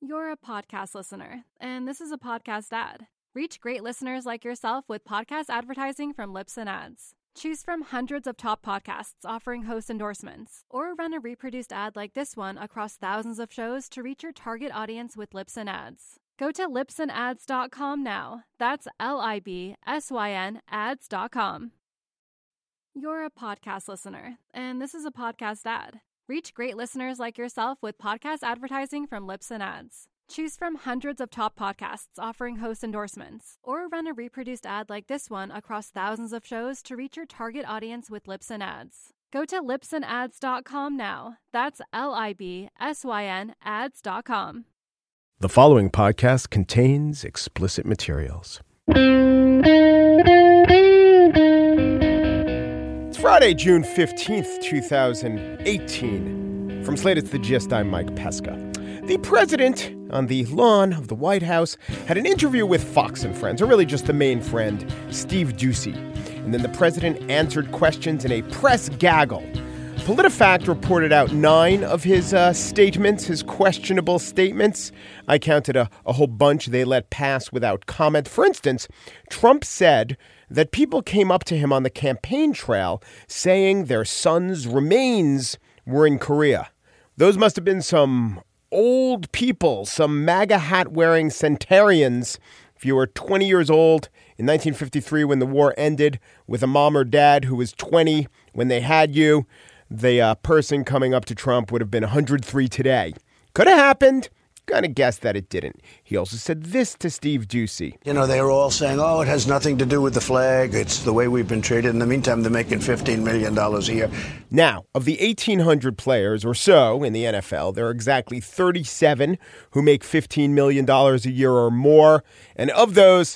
You're a podcast listener, and this is a podcast ad. Reach great listeners like yourself with podcast advertising from Libsyn Ads. Choose from hundreds of top podcasts offering host endorsements, or run a reproduced ad like this one across thousands of shows to reach your target audience with Libsyn Ads. Go to libsynads.com now. That's LIBSYN ads.com. You're a podcast listener, and this is a podcast ad. Reach great listeners like yourself with podcast advertising from Libsyn Ads. Choose from hundreds of top podcasts offering host endorsements, or run a reproduced ad like this one across thousands of shows to reach your target audience with Libsyn Ads. Go to libsynads.com now. That's LIBSYN ads.com. The following podcast contains explicit materials. It's Friday, June 15th, 2018. From Slate, it's The Gist. I'm Mike Pesca. The president, on the lawn of the White House, had an interview with Fox and Friends, or really just the main friend, Steve Doocy. And then the president answered questions in a press gaggle. PolitiFact reported out 9 of his statements, his questionable statements. I counted a whole bunch they let pass without comment. For instance, Trump said that people came up to him on the campaign trail saying their son's remains were in Korea. Those must have been some old people, some MAGA hat-wearing centenarians. If you were 20 years old in 1953 when the war ended with a mom or dad who was 20 when they had you, the person coming up to Trump would have been 103 today. Could have happened. Kind of guessed that it didn't. He also said this to Steve Doocy. You know, they were all saying, oh, it has nothing to do with the flag. It's the way we've been treated. In the meantime, they're making $15 million a year. Now, of the 1,800 players or so in the NFL, there are exactly 37 who make $15 million a year or more. And of those,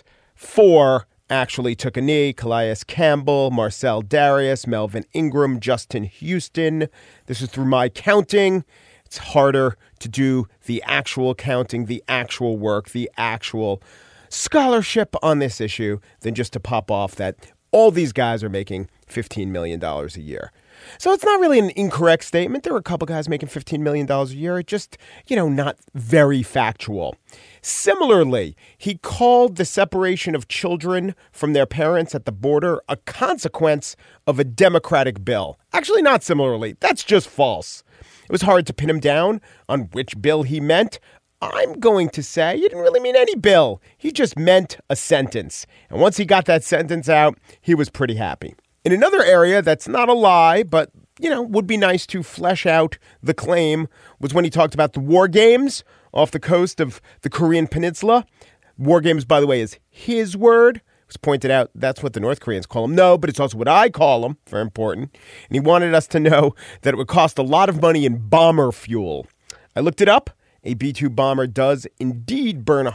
4 actually took a knee: Calais Campbell, Marcel Darius, Melvin Ingram, Justin Houston. This is through my counting. It's harder to do the actual counting, the actual work, the actual scholarship on this issue than just to pop off that all these guys are making $15 million a year. So it's not really an incorrect statement. There are a couple guys making $15 million a year. It's just, not very factual. Similarly, he called the separation of children from their parents at the border a consequence of a Democratic bill. Actually, not similarly. That's just false. It was hard to pin him down on which bill he meant. I'm going to say he didn't really mean any bill. He just meant a sentence. And once he got that sentence out, he was pretty happy. In another area that's not a lie, but, would be nice to flesh out the claim, was when he talked about the war games off the coast of the Korean Peninsula. War games, by the way, is his word. It was pointed out that's what the North Koreans call them. No, but it's also what I call them. Very important. And he wanted us to know that it would cost a lot of money in bomber fuel. I looked it up. A B-2 bomber does indeed burn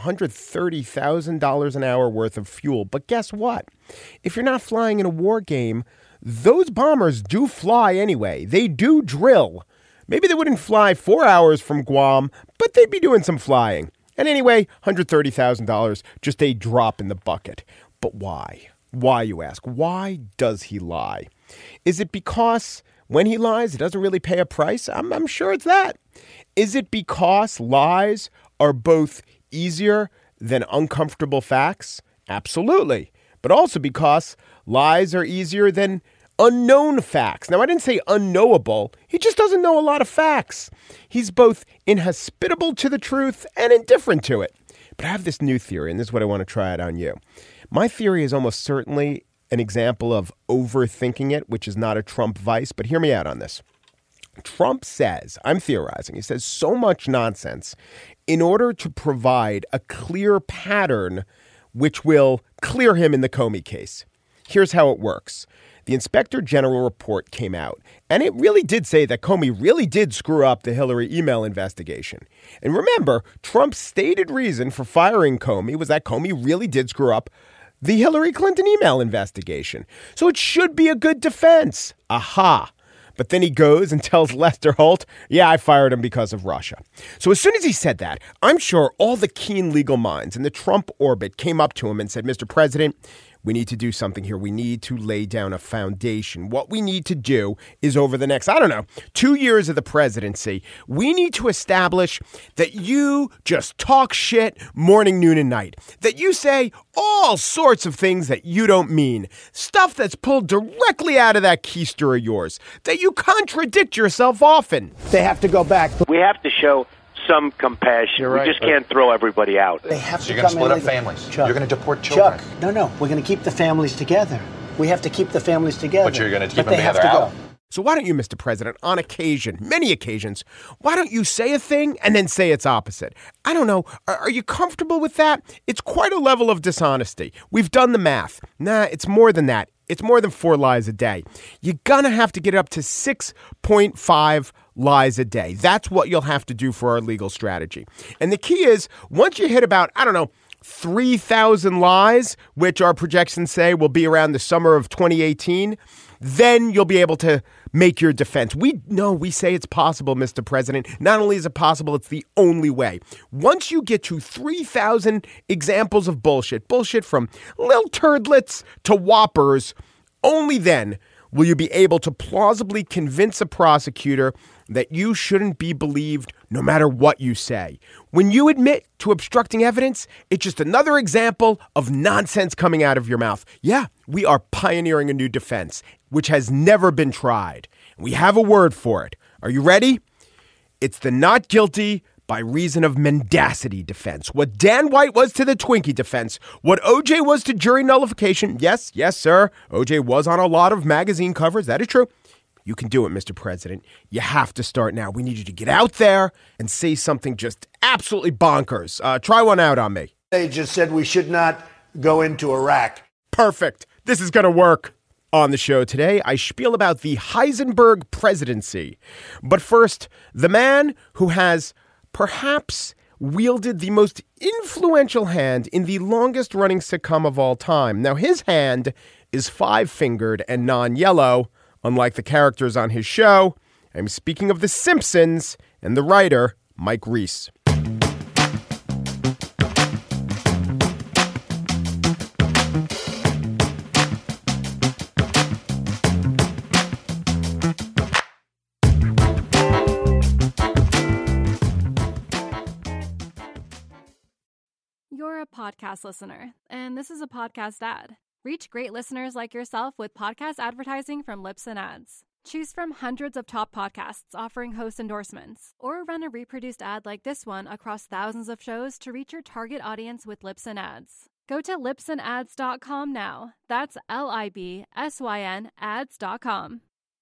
$130,000 an hour worth of fuel. But guess what? If you're not flying in a war game, those bombers do fly anyway. They do drill. Maybe they wouldn't fly 4 hours from Guam, but they'd be doing some flying. And anyway, $130,000, just a drop in the bucket. But why? Why, you ask? Why does he lie? Is it because when he lies, it doesn't really pay a price? I'm sure it's that. Is it because lies are both easier than uncomfortable facts? Absolutely. But also because lies are easier than unknown facts. Now, I didn't say unknowable. He just doesn't know a lot of facts. He's both inhospitable to the truth and indifferent to it. But I have this new theory, and this is what I want to try it on you. My theory is almost certainly an example of overthinking it, which is not a Trump vice, but hear me out on this. Trump says, I'm theorizing, he says so much nonsense in order to provide a clear pattern which will clear him in the Comey case. Here's how it works. The Inspector General report came out, and it really did say that Comey really did screw up the Hillary email investigation. And remember, Trump's stated reason for firing Comey was that Comey really did screw up the Hillary Clinton email investigation. So it should be a good defense. Aha. But then he goes and tells Lester Holt, yeah, I fired him because of Russia. So as soon as he said that, I'm sure all the keen legal minds in the Trump orbit came up to him and said, Mr. President, We need to do something here. We need to lay down a foundation. What we need to do is over the next, 2 years of the presidency, we need to establish that you just talk shit morning, noon, and night. That you say all sorts of things that you don't mean. Stuff that's pulled directly out of that keister of yours. That you contradict yourself often. They have to go back. We have to show some compassion. Right. We just can't throw everybody out. They have So to you're going to come split up in families. Chuck, You're going to deport children. Chuck, no. We're going to keep the families together. We have to keep the families together. But you're going to keep But them they have together to out? go. So why don't you, Mr. President, on occasion, many occasions, why don't you say a thing and then say its opposite? I don't know. Are you comfortable with that? It's quite a level of dishonesty. We've done the math. Nah, it's more than that. It's more than 4 lies a day. You're going to have to get up to 6.5 lies a day. That's what you'll have to do for our legal strategy. And the key is, once you hit about, 3,000 lies, which our projections say will be around the summer of 2018, then you'll be able to make your defense. We say it's possible, Mr. President. Not only is it possible, it's the only way. Once you get to 3,000 examples of bullshit from little turdlets to whoppers, only then will you be able to plausibly convince a prosecutor that you shouldn't be believed no matter what you say. When you admit to obstructing evidence, it's just another example of nonsense coming out of your mouth. Yeah, we are pioneering a new defense, which has never been tried. We have a word for it. Are you ready? It's the not guilty by reason of mendacity defense. What Dan White was to the Twinkie defense. What OJ was to jury nullification. Yes, sir. OJ was on a lot of magazine covers. That is true. You can do it, Mr. President. You have to start now. We need you to get out there and say something just absolutely bonkers. Try one out on me. They just said we should not go into Iraq. Perfect. This is going to work. On the show today, I spiel about the Heisenberg presidency. But first, the man who has perhaps wielded the most influential hand in the longest-running sitcom of all time. Now, his hand is 5-fingered and non-yellow, unlike the characters on his show. I'm speaking of The Simpsons and the writer, Mike Reiss. You're a podcast listener, and this is a podcast ad. Reach great listeners like yourself with podcast advertising from Libsyn Ads. Choose from hundreds of top podcasts offering host endorsements, or run a reproduced ad like this one across thousands of shows to reach your target audience with Libsyn Ads. Go to libsynads.com now. That's LIBSYN ads.com.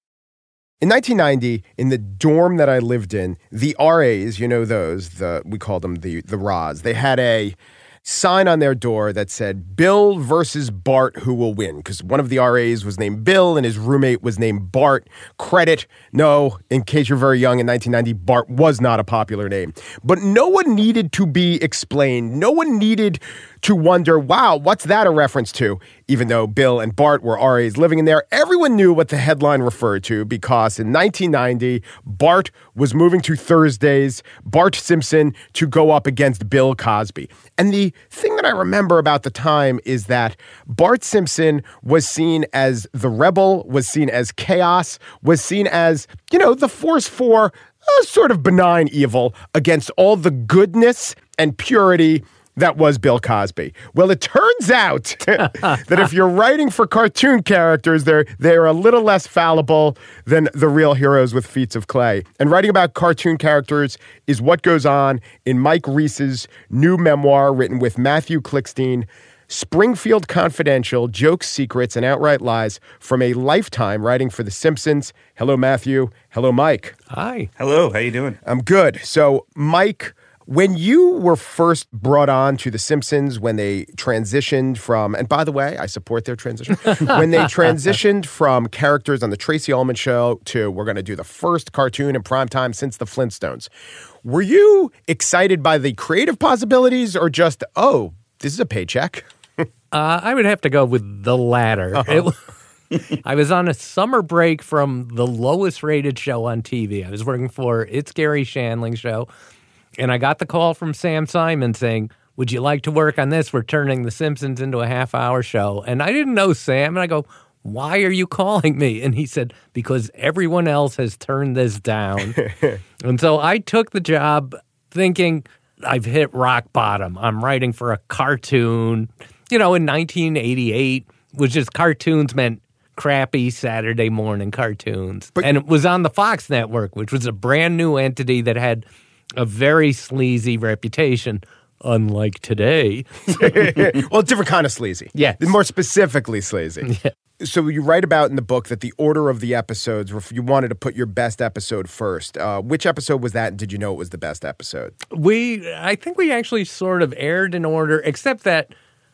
In 1990, in the dorm that I lived in, the RAs, you know those, we called them the RAs, they had a sign on their door that said, Bill versus Bart, who will win? Because one of the RAs was named Bill and his roommate was named Bart. Credit, no, in case you're very young, in 1990, Bart was not a popular name. But no one needed to be explained. No one needed to wonder, wow, what's that a reference to? Even though Bill and Bart were RAs living in there, everyone knew what the headline referred to because in 1990, Bart was moving to Thursdays, Bart Simpson, to go up against Bill Cosby. And the thing that I remember about the time is that Bart Simpson was seen as the rebel, was seen as chaos, was seen as, the force for a sort of benign evil against all the goodness and purity that was Bill Cosby. Well, it turns out that if you're writing for cartoon characters, they're a little less fallible than the real heroes with feats of clay. And writing about cartoon characters is what goes on in Mike Reiss's new memoir written with Matthew Klickstein, Springfield Confidential, Jokes, Secrets, and Outright Lies from a lifetime writing for The Simpsons. Hello, Matthew. Hello, Mike. Hi. Hello. How you doing? I'm good. So, Mike, when you were first brought on to The Simpsons, when they transitioned from, and by the way, I support their transition, when they transitioned from characters on the Tracy Ullman Show to we're going to do the first cartoon in primetime since the Flintstones, were you excited by the creative possibilities or just, oh, this is a paycheck? I would have to go with the latter. Uh-huh. I was on a summer break from the lowest rated show on TV. I was working for It's Gary Shandling Show. And I got the call from Sam Simon saying, would you like to work on this? We're turning The Simpsons into a half-hour show. And I didn't know Sam, and I go, why are you calling me? And he said, because everyone else has turned this down. And so I took the job thinking I've hit rock bottom. I'm writing for a cartoon. In 1988, was just cartoons meant crappy Saturday morning cartoons. And it was on the Fox network, which was a brand new entity that had a very sleazy reputation, unlike today. Well, different kind of sleazy. Yes. More specifically sleazy. Yeah. So you write about in the book that the order of the episodes, you wanted to put your best episode first. Which episode was that, and did you know it was the best episode? I think we actually sort of aired in order, except that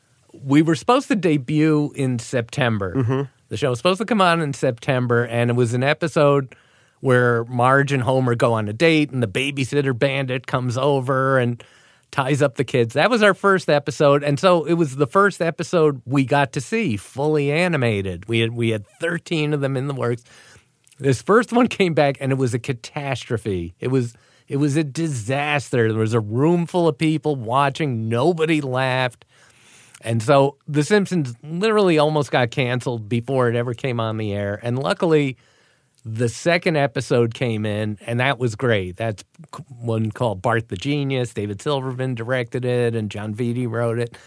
we were supposed to debut in September. Mm-hmm. The show was supposed to come on in September, and it was an episode where Marge and Homer go on a date, and the babysitter bandit comes over and ties up the kids. That was our first episode, and so it was the first episode we got to see fully animated. We had 13 of them in the works. This first one came back, and it was a catastrophe. It was a disaster. There was a room full of people watching. Nobody laughed. And so The Simpsons literally almost got canceled before it ever came on the air. And luckily, the second episode came in, and that was great. That's one called Bart the Genius. David Silverman directed it, and John Vitti wrote it.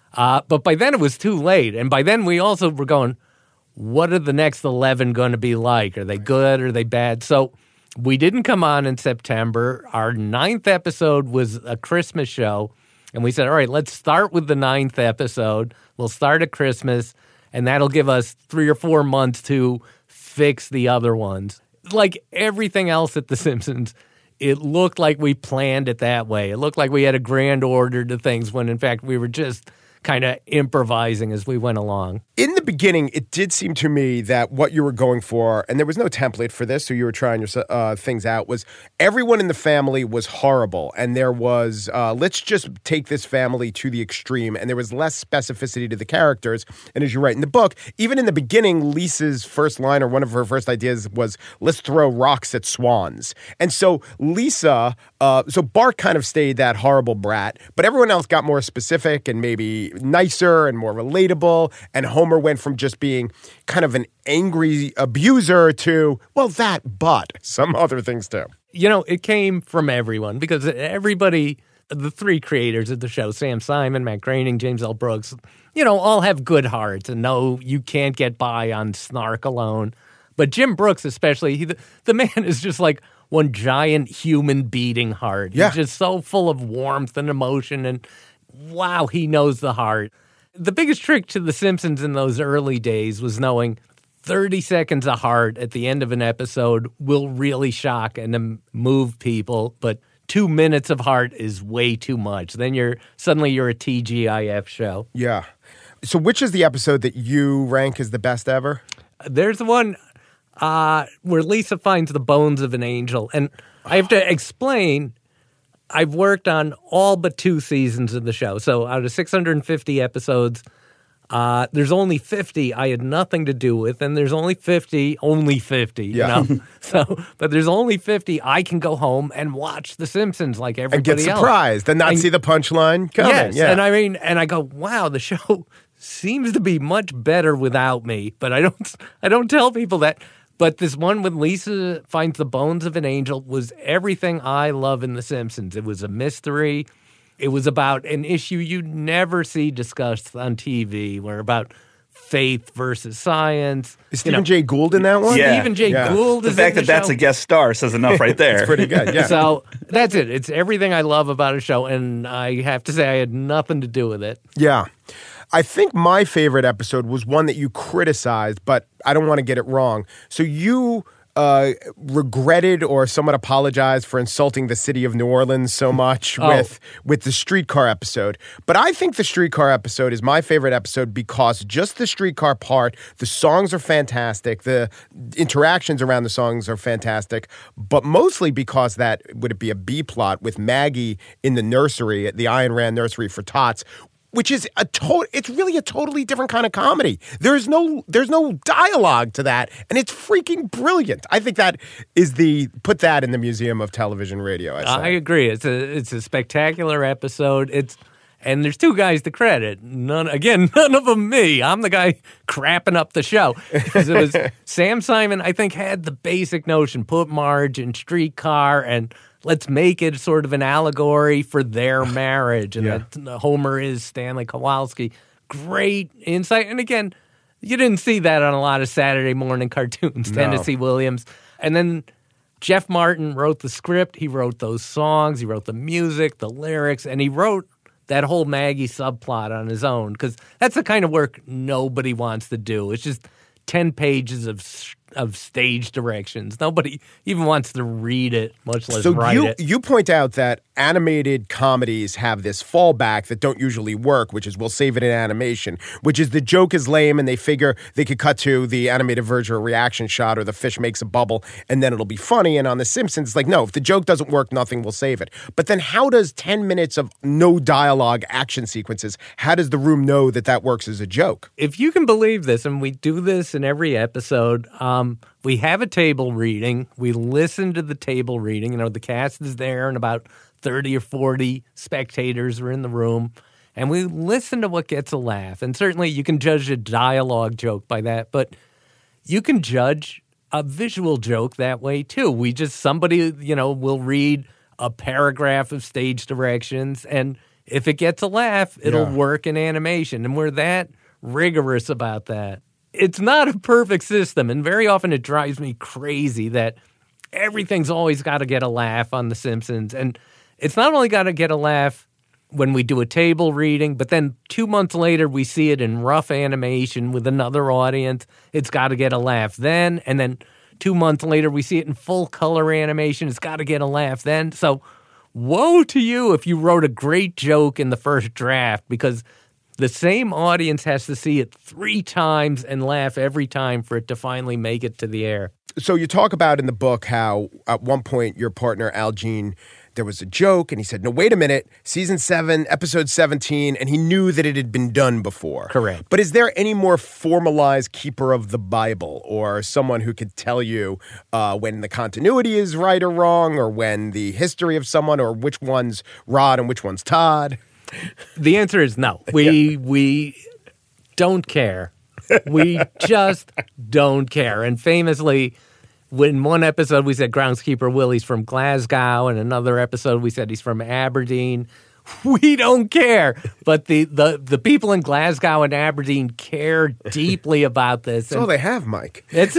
But by then it was too late. And by then we also were going, what are the next 11 going to be like? Are they good? Are they bad? So we didn't come on in September. Our 9th episode was a Christmas show. And we said, all right, let's start with the 9th episode. We'll start at Christmas, and that'll give us 3 or 4 months to fix the other ones. Like everything else at The Simpsons, it looked like we planned it that way. It looked like we had a grand order to things when, in fact, we were just kind of improvising as we went along. In the beginning, it did seem to me that what you were going for, and there was no template for this, so you were trying your things out, was everyone in the family was horrible, and there was, let's just take this family to the extreme, and there was less specificity to the characters. And as you write in the book, even in the beginning, Lisa's first line, or one of her first ideas, was, let's throw rocks at swans. And so Lisa, so Bart kind of stayed that horrible brat, but everyone else got more specific and maybe nicer and more relatable, and Homer went from just being kind of an angry abuser to, well, that, but some other things too. It came from everyone, because everybody, the 3 creators of the show, Sam Simon, Matt Groening, James L. Brooks, all have good hearts and know you can't get by on snark alone. But Jim Brooks especially, the man is just like one giant human beating heart. Yeah. He's just so full of warmth and emotion, and wow, he knows the heart. The biggest trick to The Simpsons in those early days was knowing 30 seconds of heart at the end of an episode will really shock and move people, but 2 minutes of heart is way too much. Then you're a TGIF show. Yeah. So which is the episode that you rank as the best ever? There's one where Lisa finds the bones of an angel. And I have to explain, I've worked on all but 2 seasons of the show. So out of 650 episodes, there's only 50 I had nothing to do with, and there's only 50, yeah. But there's only 50 I can go home and watch The Simpsons like everybody else. And get surprised and not see the punchline coming. Yes, yeah. and I go, wow, the show seems to be much better without me, but I don't tell people that. But this one with Lisa finds the bones of an angel was everything I love in The Simpsons. It was a mystery. It was about an issue you never see discussed on TV. We're about faith versus science. Is Stephen Jay Gould in that one? Yeah. Stephen Jay Gould is in the show. The fact that that's a guest star says enough right there. It's pretty good, yeah. So that's it. It's everything I love about a show, and I have to say I had nothing to do with it. Yeah. I think my favorite episode was one that you criticized, but I don't want to get it wrong. So you regretted or somewhat apologized for insulting the city of New Orleans so much with the streetcar episode. But I think the streetcar episode is my favorite episode because just the streetcar part, the songs are fantastic, the interactions around the songs are fantastic, but mostly because that, would it be a B plot with Maggie in the nursery, at the Ayn Rand Nursery for Tots, which is it's really a totally different kind of comedy. There's no dialogue to that, and it's freaking brilliant. I think that is put that in the Museum of Television Radio. I agree. It's a spectacular episode. And there's two guys to credit. None of them me. I'm the guy crapping up the show. Because it was Sam Simon, I think, had the basic notion, put Marge in Streetcar and let's make it sort of an allegory for their marriage. And that Homer is Stanley Kowalski. Great insight. And again, you didn't see that on a lot of Saturday morning cartoons. No. Tennessee Williams. And then Jeff Martin wrote the script. He wrote those songs. He wrote the music, the lyrics, and he wrote that whole Maggie subplot on his own, because that's the kind of work nobody wants to do. It's just 10 pages of stage directions. Nobody even wants to read it, much less write it. You point out that animated comedies have this fallback that don't usually work, which is we'll save it in animation, which is the joke is lame and they figure they could cut to the animated version or reaction shot or the fish makes a bubble and then it'll be funny. And on The Simpsons, it's like, no, if the joke doesn't work, nothing will save it. But then how does 10 minutes of no dialogue action sequences, how does the room know that that works as a joke? If you can believe this, and we do this in every episode, we have a table reading. We listen to the table reading. You know, the cast is there and about 30 or 40 spectators are in the room. And we listen to what gets a laugh. And certainly you can judge a dialogue joke by that. But you can judge a visual joke that way, too. Somebody, will read a paragraph of stage directions. And if it gets a laugh, it'll work in animation. And we're that rigorous about that. It's not a perfect system, and very often it drives me crazy that everything's always got to get a laugh on The Simpsons. And it's not only got to get a laugh when we do a table reading, but then 2 months later we see it in rough animation with another audience. It's got to get a laugh then. And then 2 months later we see it in full color animation. It's got to get a laugh then. So woe to you if you wrote a great joke in the first draft, because the same audience has to see it 3 times and laugh every time for it to finally make it to the air. So you talk about in the book how at one point your partner, Al Jean, there was a joke and he said, no, wait a minute, season 7, episode 17, and he knew that it had been done before. Correct. But is there any more formalized keeper of the Bible or someone who could tell you when the continuity is right or wrong or when the history of someone or which one's Rod and which one's Todd? The answer is no. We don't care. We just don't care. And famously, in one episode we said groundskeeper Willie's from Glasgow, and another episode we said he's from Aberdeen. We don't care. But the people in Glasgow and Aberdeen care deeply about this. That's all they have, Mike. It's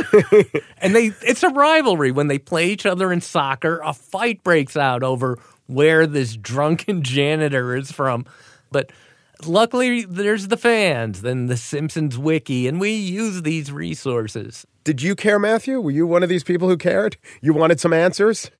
a rivalry. When they play each other in soccer, a fight breaks out over where this drunken janitor is from. But luckily, there's the fans, then the Simpsons Wiki, and we use these resources. Did you care, Matthew? Were you one of these people who cared? You wanted some answers?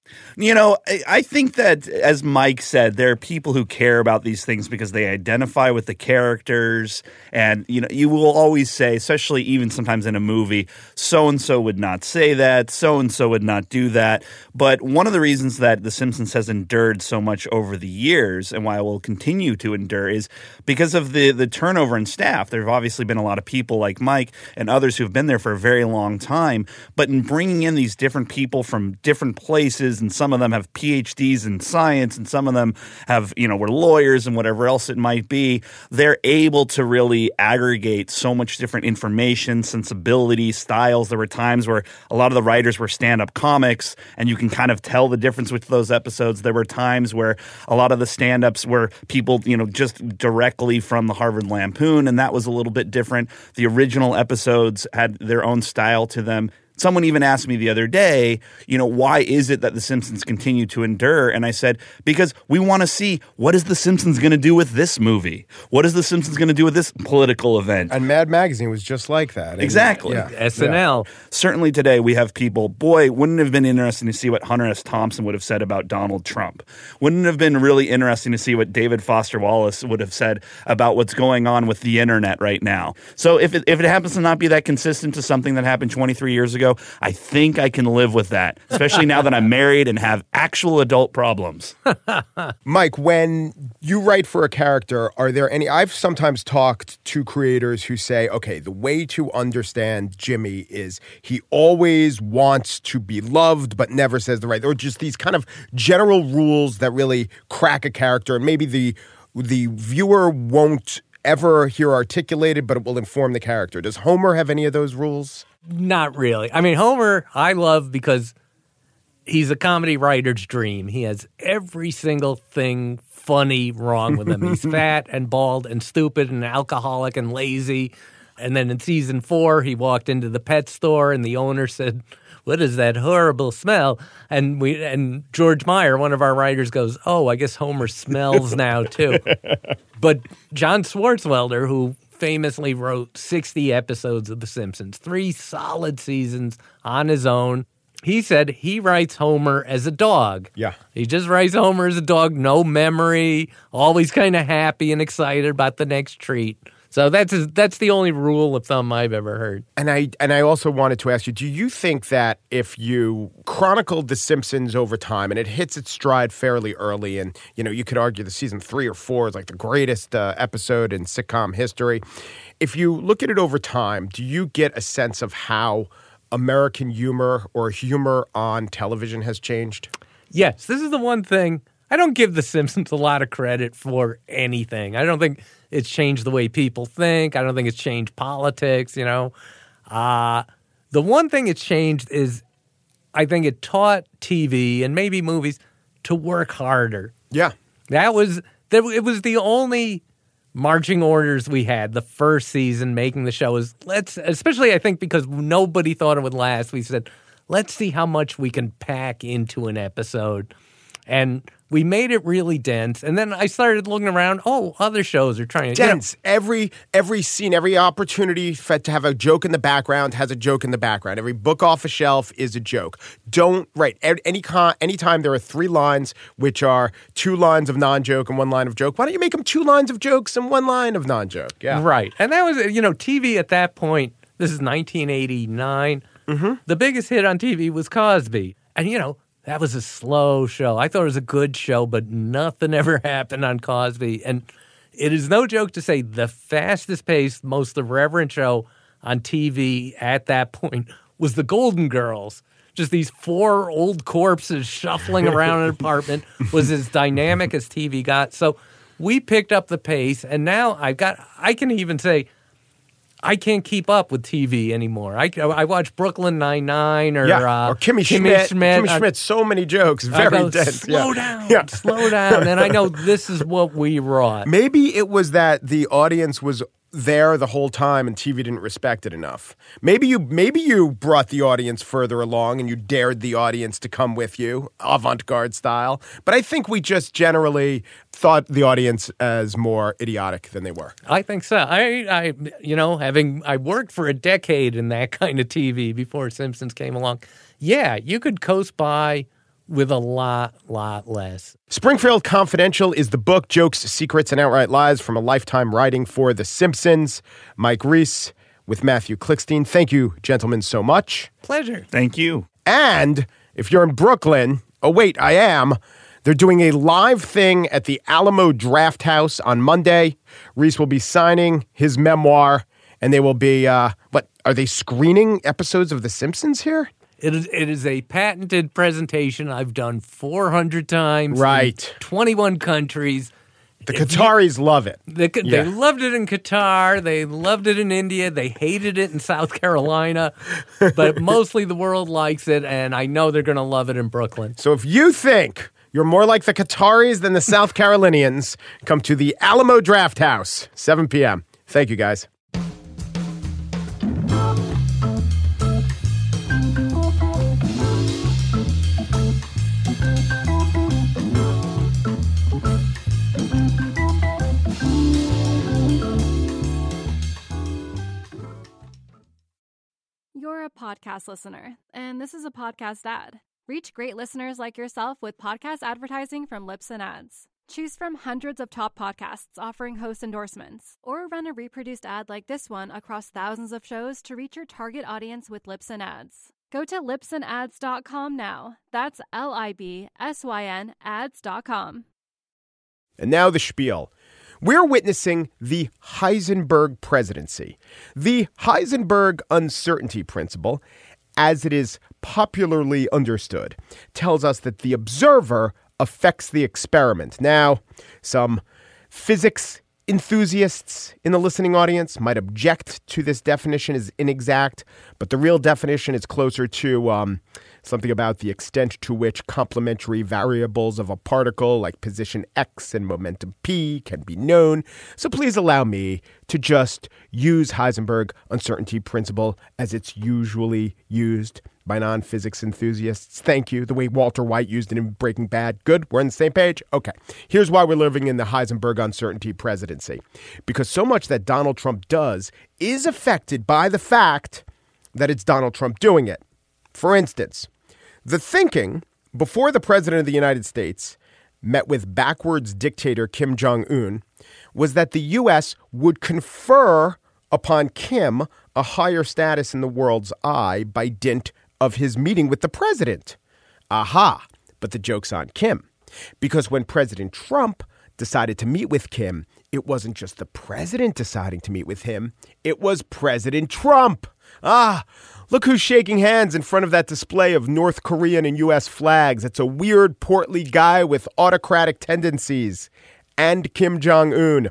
I think that, as Mike said, there are people who care about these things because they identify with the characters. And, you will always say, especially even sometimes in a movie, so-and-so would not say that, so-and-so would not do that. But one of the reasons that The Simpsons has endured so much over the years and why it will continue to endure is because of the turnover in staff. There have obviously been a lot of people like Mike and others who have been there for a very long time. But in bringing in these different people from different places, and some of them have PhDs in science, and some of them have, were lawyers and whatever else it might be, they're able to really aggregate so much different information, sensibility, styles. There were times where a lot of the writers were stand-up comics, and you can kind of tell the difference with those episodes. There were times where a lot of the stand-ups were people, just directly from the Harvard Lampoon, and that was a little bit different. The original episodes had their own style to them. Someone even asked me the other day, why is it that The Simpsons continue to endure? And I said, because we want to see what is The Simpsons going to do with this movie? What is The Simpsons going to do with this political event? And Mad Magazine was just like that. Exactly. SNL. Yeah. Certainly today we have people, wouldn't it have been interesting to see what Hunter S. Thompson would have said about Donald Trump? Wouldn't it have been really interesting to see what David Foster Wallace would have said about what's going on with the internet right now? So if it happens to not be that consistent to something that happened 23 years ago, I think I can live with that, especially now that I'm married and have actual adult problems. Mike, when you write for a character, are there any... I've sometimes talked to creators who say, okay, the way to understand Jimmy is he always wants to be loved but never says the right... Or just these kind of general rules that really crack a character, and maybe the the viewer won't ever hear articulated, but it will inform the character. Does Homer have any of those rules? Not really. I mean, Homer, I love because he's a comedy writer's dream. He has every single thing funny wrong with him. He's fat and bald and stupid and alcoholic and lazy. And then in season 4, he walked into the pet store and the owner said, "What is that horrible smell?" And George Meyer, one of our writers, goes, "Oh, I guess Homer smells now too." But John Swartzwelder, who famously wrote 60 episodes of The Simpsons, 3 solid seasons on his own, he said he writes Homer as a dog. Yeah. He just writes Homer as a dog, no memory, always kind of happy and excited about the next treat. So that's the only rule of thumb I've ever heard. And I also wanted to ask you, do you think that if you chronicled The Simpsons over time and it hits its stride fairly early, and you could argue the season 3 or 4 is like the greatest episode in sitcom history, if you look at it over time, do you get a sense of how American humor or humor on television has changed? Yes, this is the one thing. I don't give The Simpsons a lot of credit for anything. I don't think it's changed the way people think. I don't think it's changed politics, The one thing it's changed is I think it taught TV and maybe movies to work harder. Yeah. It was the only marching orders we had the first season making the show is especially I think because nobody thought it would last, we said, let's see how much we can pack into an episode. And we made it really dense. And then I started looking around. Oh, other shows are trying to... Dense. Every scene, every opportunity to have a joke in the background has a joke in the background. Every book off a shelf is a joke. Anytime there are 3 lines, which are 2 lines of non-joke and 1 line of joke, why don't you make them 2 lines of jokes and 1 line of non-joke? Yeah. Right. And that was, TV at that point, this is 1989. Mm-hmm. The biggest hit on TV was Cosby. And, that was a slow show. I thought it was a good show, but nothing ever happened on Cosby. And it is no joke to say the fastest paced, most irreverent show on TV at that point was The Golden Girls. Just these 4 old corpses shuffling around an apartment was as dynamic as TV got. So we picked up the pace, and now I can even say I can't keep up with TV anymore. I watch Brooklyn Nine-Nine or Kimmy Schmidt. Kimmy Schmidt, so many jokes, very dense. Slow down. And I know this is what we wrought. Maybe it was that the audience was there the whole time and TV didn't respect it enough. Maybe you brought the audience further along and you dared the audience to come with you, avant-garde style. But I think we just generally thought the audience as more idiotic than they were. I think so. I worked for a decade in that kind of TV before Simpsons came along. Yeah, you could coast by with a lot less. Springfield Confidential is the book, Jokes, Secrets, and Outright Lies from a lifetime writing for The Simpsons. Mike Reiss with Matthew Klickstein. Thank you, gentlemen, so much. Pleasure. Thank you. And if you're in Brooklyn, I am. They're doing a live thing at the Alamo Draft House on Monday. Reiss will be signing his memoir, and they will be, are they screening episodes of The Simpsons here? It is a patented presentation I've done 400 times. Right. In 21 countries. The Qataris love it. They loved it in Qatar. They loved it in India. They hated it in South Carolina. But mostly the world likes it, and I know they're going to love it in Brooklyn. So if you think you're more like the Qataris than the South Carolinians, come to the Alamo Draft House, 7 p.m. Thank you, guys. You're a podcast listener, and this is a podcast ad. Reach great listeners like yourself with podcast advertising from Libsyn Ads. Choose from hundreds of top podcasts offering host endorsements, or run a reproduced ad like this one across thousands of shows to reach your target audience with Libsyn Ads. Go to libsynads.com now. That's LIBSYN ads.com. And now the spiel. We're witnessing the Heisenberg presidency. The Heisenberg uncertainty principle, as it is popularly understood, tells us that the observer affects the experiment. Now, some Physics enthusiasts in the listening audience might object to this definition as inexact, but the real definition is closer to something about the extent to which complementary variables of a particle like position x and momentum p can be known. So please allow me to just use Heisenberg uncertainty principle as it's usually used by non-physics enthusiasts. Thank you. The way Walter White used it in Breaking Bad. Good. We're on the same page. Okay. Here's why we're living in the Heisenberg uncertainty presidency. Because so much that Donald Trump does is affected by the fact that it's Donald Trump doing it. For instance, the thinking before the president of the United States met with backwards dictator Kim Jong-un was that the U.S. would confer upon Kim a higher status in the world's eye by dint of his meeting with the president. Aha! But the joke's on Kim. Because when President Trump decided to meet with Kim, it wasn't just the president deciding to meet with him. It was President Trump. Ah, look who's shaking hands in front of that display of North Korean and U.S. flags. It's a weird, portly guy with autocratic tendencies. And Kim Jong-un.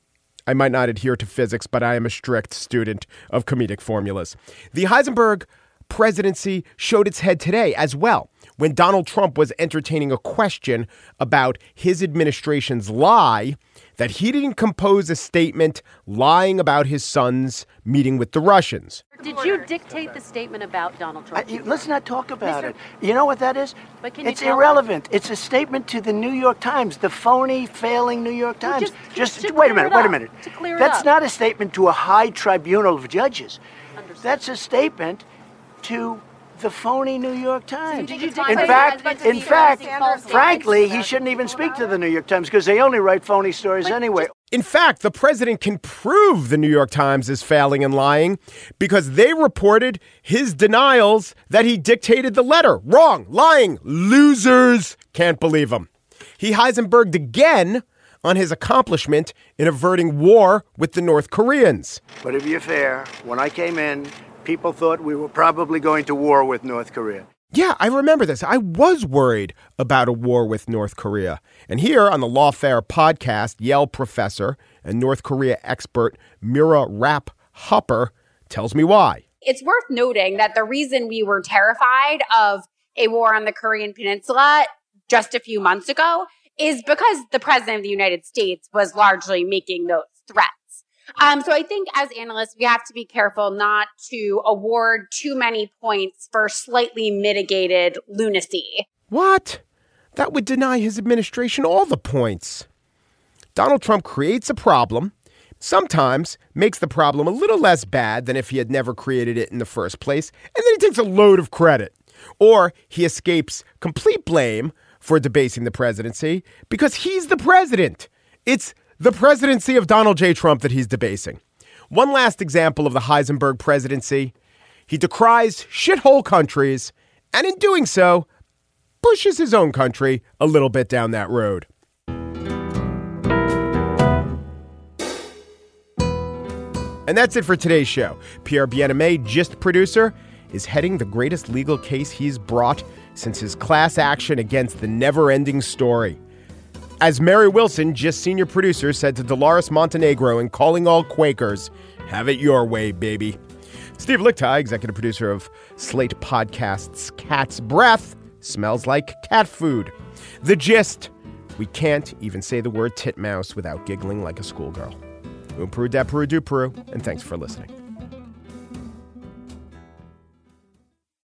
I might not adhere to physics, but I am a strict student of comedic formulas. The Heisenberg presidency showed its head today as well, when Donald Trump was entertaining a question about his administration's lie that he didn't compose a statement lying about his son's meeting with the Russians. Did you dictate the statement about Donald Trump? Let's not talk about it. You know what that is? But can you It's tell irrelevant. It's a statement to the New York Times, the phony, failing New York Well, Times. just to wait a clear minute. it Wait a up, minute. to clear it That's up. not a statement to a high tribunal of judges. Understood. That's a statement to the phony New York Times. think it's in fine fact, for the in fact, false frankly, he statements? shouldn't even speak to the New York Times because they only write phony stories anyway. In fact, the president can prove the New York Times is failing and lying because they reported his denials that he dictated the letter. Wrong, lying, losers. Can't believe him. He Heisenberged again on his accomplishment in averting war with the North Koreans. But to be fair, when I came in, people thought we were probably going to war with North Korea. Yeah, I remember this. I was worried about a war with North Korea. And here on the Lawfare podcast, Yale professor and North Korea expert Mira Rapp-Hopper tells me why. It's worth noting that the reason we were terrified of a war on the Korean Peninsula just a few months ago is because the president of the United States was largely making those threats. So I think as analysts, we have to be careful not to award too many points for slightly mitigated lunacy. What? That would deny his administration all the points. Donald Trump creates a problem, sometimes makes the problem a little less bad than if he had never created it in the first place, and then he takes a load of credit. Or he escapes complete blame for debasing the presidency because he's the president. It's the presidency of Donald J. Trump that he's debasing. One last example of the Heisenberg presidency. He decries shithole countries, and in doing so, pushes his own country a little bit down that road. And that's it for today's show. Pierre Bien-Aimé, Gist producer, is heading the greatest legal case he's brought since his class action against the never-ending story. As Mary Wilson, Gist senior producer, said to Dolores Montenegro in Calling All Quakers, have it your way, baby. Steve Lickteig, executive producer of Slate Podcast's Cat's Breath, smells like cat food. The Gist, we can't even say the word titmouse without giggling like a schoolgirl. Peru, da Peru, do Peru, and thanks for listening.